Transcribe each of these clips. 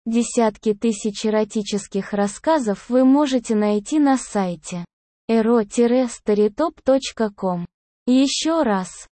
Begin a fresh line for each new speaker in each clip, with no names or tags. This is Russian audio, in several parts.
Десятки тысяч эротических рассказов вы можете найти на сайте ero-storytop.com. Еще раз,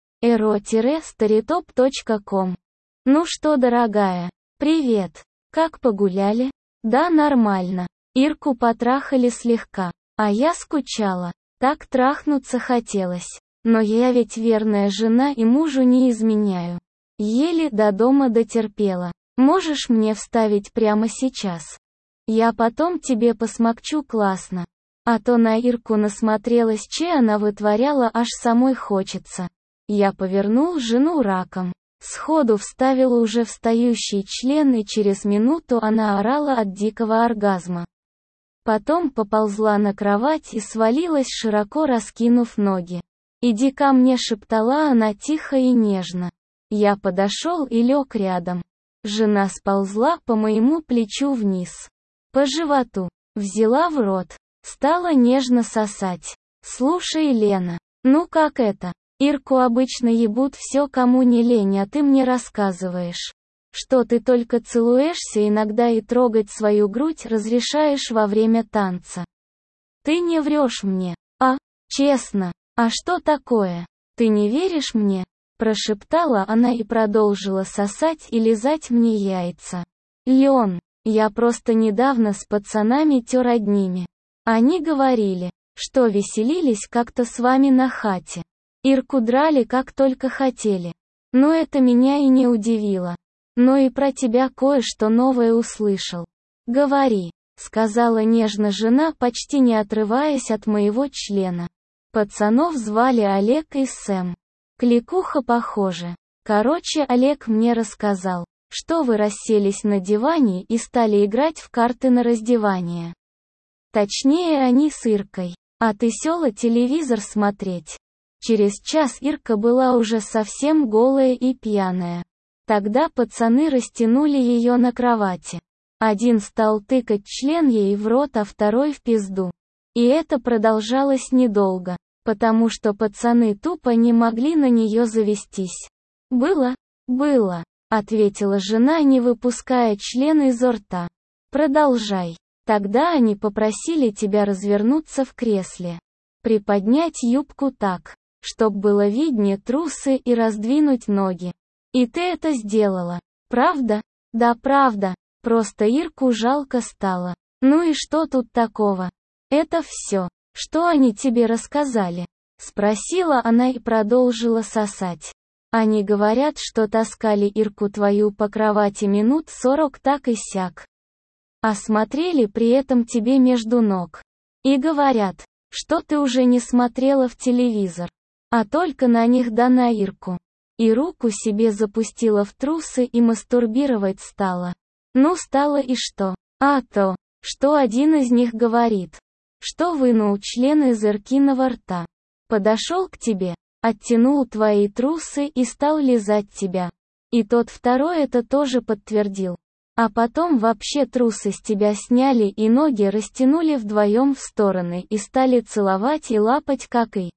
ero-storytop.com. Ну что, дорогая, привет. Как погуляли? Да, нормально. Ирку потрахали слегка, а я скучала. Так трахнуться хотелось. Но я ведь верная жена и мужу не изменяю. Еле до дома дотерпела. Можешь мне вставить прямо сейчас? Я потом тебе посмокчу классно. А то на Ирку насмотрелась, че она вытворяла, аж самой хочется. Я повернул жену раком. Сходу вставила уже встающий член, и через минуту она орала от дикого оргазма. Потом поползла на кровать и свалилась, широко раскинув ноги. «Иди ко мне», шептала она тихо и нежно. Я подошел и лег рядом. Жена сползла по моему плечу вниз. По животу. Взяла в рот. Стала нежно сосать. «Слушай, Лена, ну как это? Ирку обычно ебут все, кому не лень, а ты мне рассказываешь, что ты только целуешься иногда и трогать свою грудь разрешаешь во время танца. Ты не врешь мне, а? Честно, а что такое? Ты не веришь мне?» Прошептала она и продолжила сосать и лизать мне яйца. «Лен, я просто недавно с пацанами тер одними. Они говорили, что веселились как-то с вами на хате. Ирку драли как только хотели. Но это меня и не удивило. Но и про тебя кое-что новое услышал. Говори», — сказала нежно жена, почти не отрываясь от моего члена. Пацанов звали Олег и Сэм. Кликуха похоже. Короче, Олег мне рассказал, что вы расселись на диване и стали играть в карты на раздевание. Точнее, они с Иркой. А ты села телевизор смотреть. Через час Ирка была уже совсем голая и пьяная. Тогда пацаны растянули ее на кровати. Один стал тыкать член ей в рот, а второй в пизду. И это продолжалось недолго, потому что пацаны тупо не могли на нее завестись. «Было, — ответила жена, не выпуская член изо рта. «Продолжай». Тогда они попросили тебя развернуться в кресле, приподнять юбку так, чтоб было виднее трусы, и раздвинуть ноги. И ты это сделала, правда? Да, правда. Просто Ирку жалко стало. Ну и что тут такого? Это все, что они тебе рассказали? Спросила она и продолжила сосать. Они говорят, что таскали Ирку твою по кровати минут 40 так и сяк. А смотрели при этом тебе между ног. И говорят, что ты уже не смотрела в телевизор, а только на них да на Ирку. И руку себе запустила в трусы и мастурбировать стала. Ну стало и что? А то, что один из них говорит, что вынул член из Иркиного рта. Подошел к тебе, оттянул твои трусы и стал лизать тебя. И тот второй это тоже подтвердил. А потом вообще трусы с тебя сняли и ноги растянули вдвоем в стороны и стали целовать и лапать как и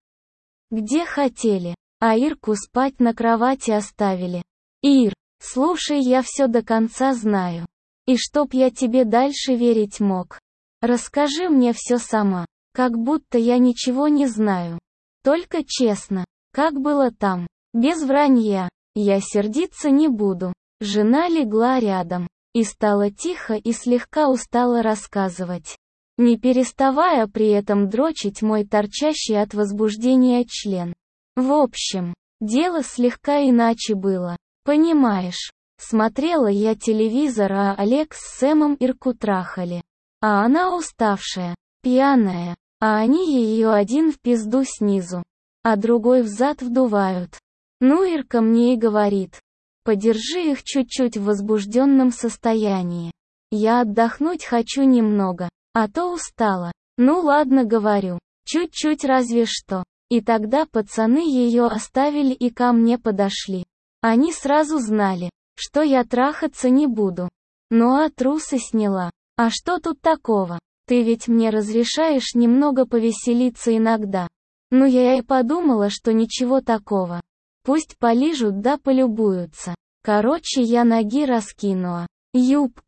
где хотели, а Ирку спать на кровати оставили. Ир, слушай, я все до конца знаю. И чтоб я тебе дальше верить мог, расскажи мне все сама, как будто я ничего не знаю. Только честно, как было там, без вранья. Я сердиться не буду. Жена легла рядом и стала тихо и слегка устало рассказывать, не переставая при этом дрочить мой торчащий от возбуждения член. В общем, дело слегка иначе было. Понимаешь, смотрела я телевизор, а Олег с Сэмом Ирку трахали. А она уставшая, пьяная, а они ее один в пизду снизу, а другой взад вдувают. Ну, Ирка мне и говорит, подержи их чуть-чуть в возбужденном состоянии. Я отдохнуть хочу немного, а то устала. Ну ладно, говорю, чуть-чуть разве что. И тогда пацаны ее оставили и ко мне подошли. Они сразу знали, что я трахаться не буду. Ну а трусы сняла. А что тут такого? Ты ведь мне разрешаешь немного повеселиться иногда. Ну я и подумала, что ничего такого. Пусть полижут да полюбуются. Короче, я ноги раскинула, юбку,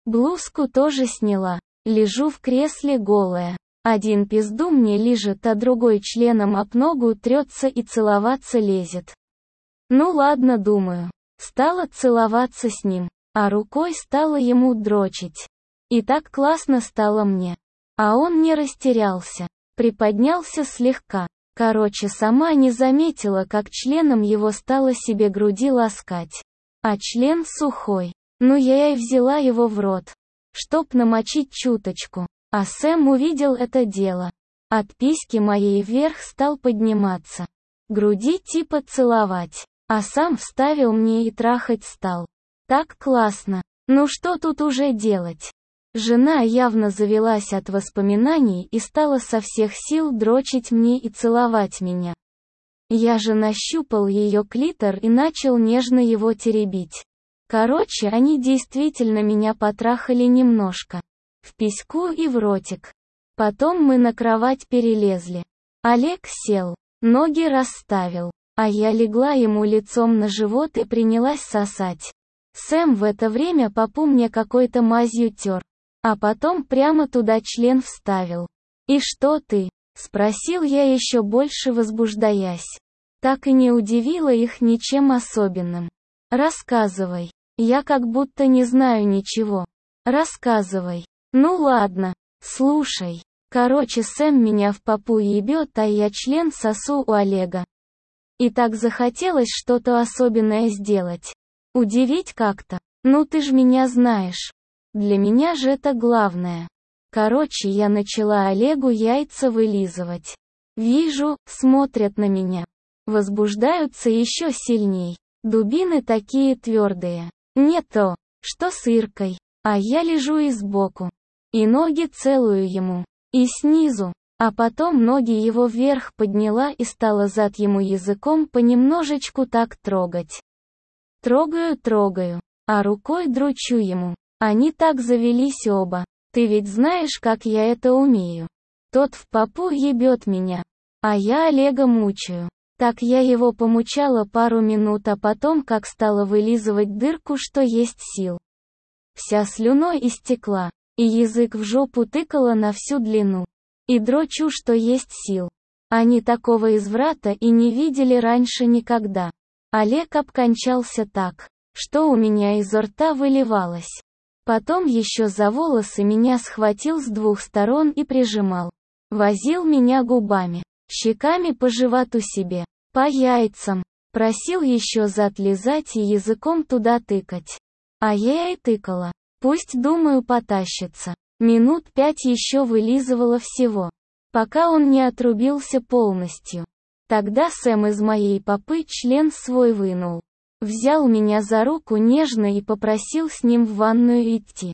Блузку тоже сняла. Лежу в кресле голая. Один пизду мне лижет, а другой членом об ногу трется и целоваться лезет. Ну ладно, думаю. Стала целоваться с ним, а рукой стала ему дрочить. И так классно стало мне. А он не растерялся. Приподнялся слегка. Короче, сама не заметила, как членом его стала себе груди ласкать. А член сухой. Ну я и взяла его в рот, чтоб намочить чуточку. А Сэм увидел это дело. От письки моей вверх стал подниматься. Груди типа целовать. А сам вставил мне и трахать стал. Так классно. Ну что тут уже делать? Жена явно завелась от воспоминаний и стала со всех сил дрочить мне и целовать меня. Я же нащупал ее клитор и начал нежно его теребить. Короче, они действительно меня потрахали немножко. В письку и в ротик. Потом мы на кровать перелезли. Олег сел, ноги расставил, а я легла ему лицом на живот и принялась сосать. Сэм в это время попу мне какой-то мазью тер. А потом прямо туда член вставил. «И что ты?» — спросил я еще больше возбуждаясь. Так и не удивила их ничем особенным. «Рассказывай. Я как будто не знаю ничего. Рассказывай». «Ну ладно. Слушай. Короче, Сэм меня в попу ебет, а я член сосу у Олега. И так захотелось что-то особенное сделать. Удивить как-то. Ну ты ж меня знаешь. Для меня же это главное. Короче, я начала Олегу яйца вылизывать. Вижу, смотрят на меня. Возбуждаются еще сильней. Дубины такие твердые. Не то, что с Иркой. А я лежу и сбоку. И ноги целую ему. И снизу. А потом ноги его вверх подняла и стала зад ему языком понемножечку так трогать. Трогаю, а рукой дрочу ему. Они так завелись оба. Ты ведь знаешь, как я это умею. Тот в попу ебет меня. А я Олега мучаю. Так я его помучала пару минут, а потом как стала вылизывать дырку, что есть сил. Вся слюной истекла. И язык в жопу тыкала на всю длину. И дрочу, что есть сил. Они такого изврата и не видели раньше никогда. Олег обкончался так, что у меня изо рта выливалось. Потом еще за волосы меня схватил с двух сторон и прижимал. Возил меня губами, щеками по животу себе, по яйцам. Просил еще зад лизать и языком туда тыкать. А я и тыкала. Пусть, думаю, потащится. Минут 5 еще вылизывала всего. Пока он не отрубился полностью. Тогда Сэм из моей попы член свой вынул. Взял меня за руку нежно и попросил с ним в ванную идти.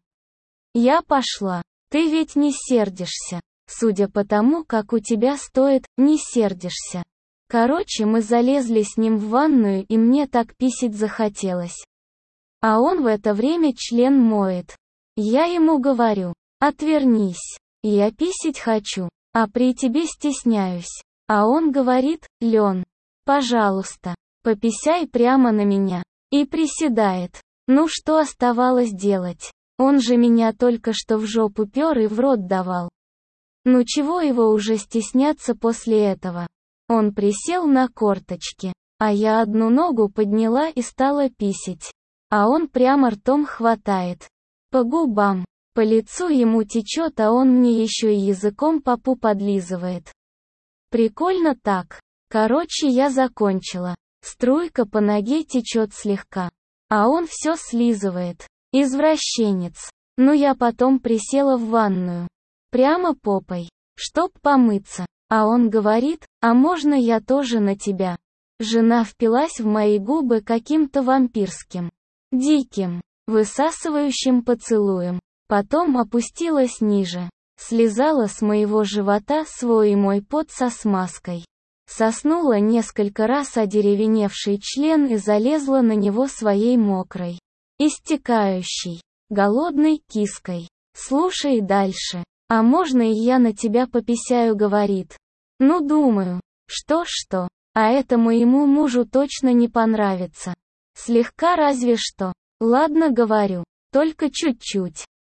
Я пошла. Ты ведь не сердишься. Судя по тому, как у тебя стоит, не сердишься. Короче, мы залезли с ним в ванную, и мне так писать захотелось. А он в это время член моет. Я ему говорю: отвернись. Я писать хочу, а при тебе стесняюсь. А он говорит: Лен, пожалуйста, пописяй прямо на меня. И приседает. Ну что оставалось делать? Он же меня только что в жопу пер и в рот давал. Ну чего его уже стесняться после этого? Он присел на корточки, а я одну ногу подняла и стала писать. А он прямо ртом хватает. По губам, по лицу ему течет, а он мне еще и языком попу подлизывает. Прикольно так. Короче, я закончила. Струйка по ноге течет слегка. А он все слизывает. Извращенец. Ну я потом присела в ванную. Прямо попой. Чтоб помыться. А он говорит: а можно я тоже на тебя? Жена впилась в мои губы каким-то вампирским, диким, высасывающим поцелуем. Потом опустилась ниже. Слизала с моего живота свой и мой пот со смазкой. Соснула несколько раз одеревеневший член и залезла на него своей мокрой, истекающей, голодной киской. Слушай дальше. А можно и я на тебя пописяю, говорит. Ну думаю, что, а это моему мужу точно не понравится. Слегка разве что. Ладно, говорю, только чуть-чуть.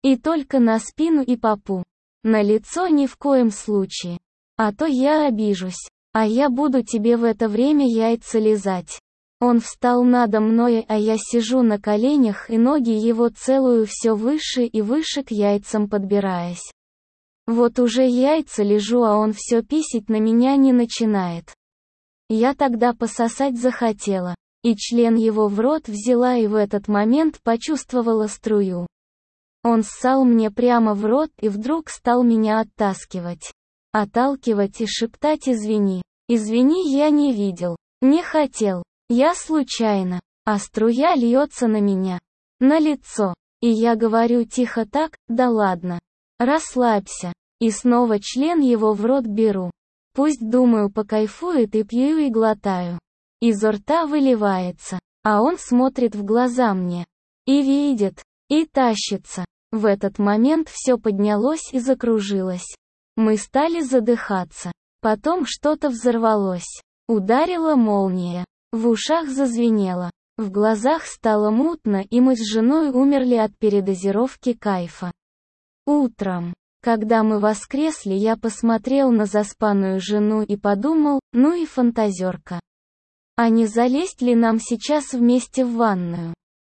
И только на спину и попу. На лицо ни в коем случае. А то я обижусь. А я буду тебе в это время яйца лизать. Он встал надо мной, а я сижу на коленях и ноги его целую все выше и выше к яйцам подбираясь. Вот уже яйца лежу, а он все писать на меня не начинает. Я тогда пососать захотела. И член его в рот взяла и в этот момент почувствовала струю. Он ссал мне прямо в рот и вдруг стал меня оттаскивать. Отталкивать и шептать «извини». «Извини, я не видел. Не хотел. Я случайно». А струя льется на меня. На лицо. И я говорю тихо так: «Да ладно. Расслабься». И снова член его в рот беру. Пусть, думаю, покайфует, и пью и глотаю. Изо рта выливается. А он смотрит в глаза мне. И видит. И тащится. В этот момент все поднялось и закружилось. Мы стали задыхаться. Потом что-то взорвалось. Ударила молния. В ушах зазвенело. В глазах стало мутно, и мы с женой умерли от передозировки кайфа. Утром, когда мы воскресли, я посмотрел на заспанную жену и подумал: ну и фантазерка. А не залезть ли нам сейчас вместе в ванную?